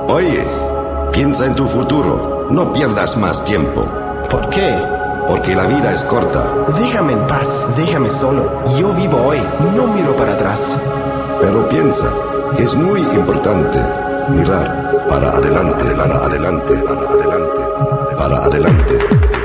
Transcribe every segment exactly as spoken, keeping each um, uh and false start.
Oye, piensa en tu futuro. No pierdas más tiempo. ¿Por qué? Porque la vida es corta. Déjame en paz, déjame solo. Yo vivo hoy, no miro para atrás. Pero piensa que es muy importante mirar para adelante, para adelante, para adelante, para adelante.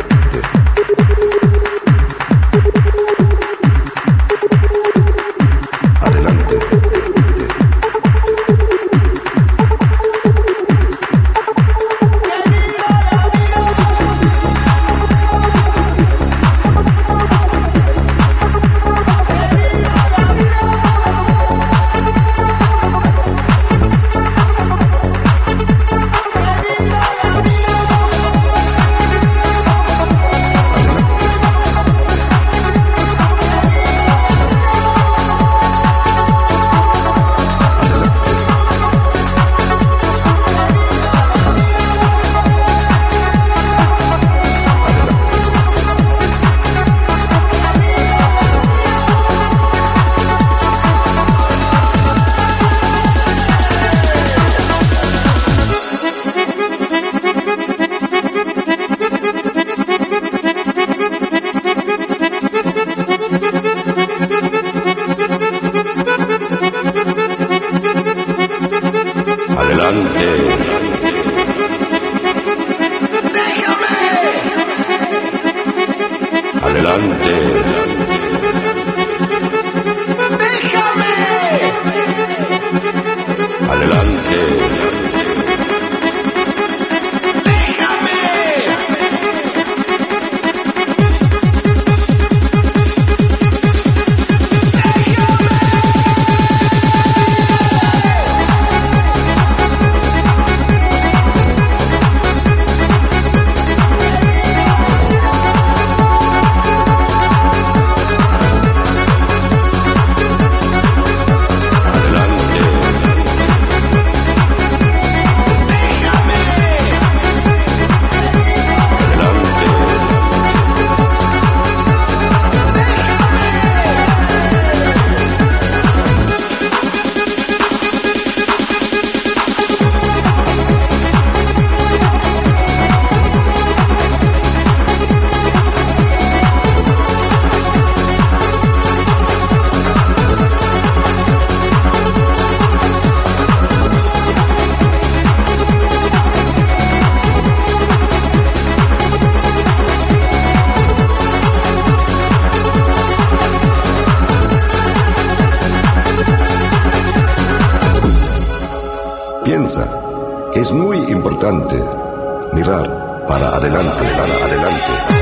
Adelante. ¡Déjame! Adelante. ¡Déjame! Piensa que es muy importante mirar para adelante, para adelante.